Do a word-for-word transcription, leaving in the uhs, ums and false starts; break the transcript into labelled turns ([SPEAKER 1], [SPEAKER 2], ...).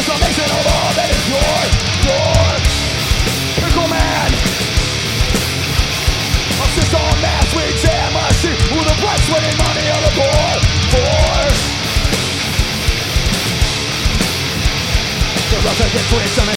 [SPEAKER 1] Transformation of all that is your, your Pickle man. Assist on mass, we jam machine with the blood, sweat, and money of the poor, poor. The rough against rich,